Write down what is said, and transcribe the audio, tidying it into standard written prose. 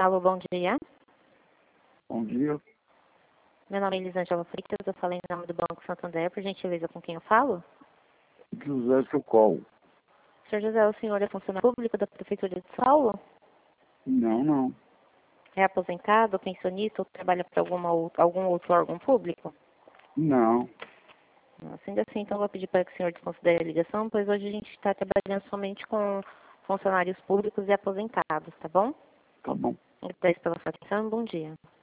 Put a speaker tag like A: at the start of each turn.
A: Alô, bom dia.
B: Bom dia.
A: Meu nome é Elisângela Freitas, eu falo em nome do Banco Santander, por gentileza, com quem eu falo?
B: José Socorro.
A: Senhor José, o senhor é funcionário público da Prefeitura de São Paulo?
B: Não.
A: É aposentado, pensionista ou trabalha para algum outro órgão público?
B: Não.
A: Sendo assim, então eu vou pedir para que o senhor desconsidere a ligação, pois hoje a gente está trabalhando somente com funcionários públicos e aposentados, tá bom?
B: Tá bom.
A: Agradeço pela sua atenção e bom dia.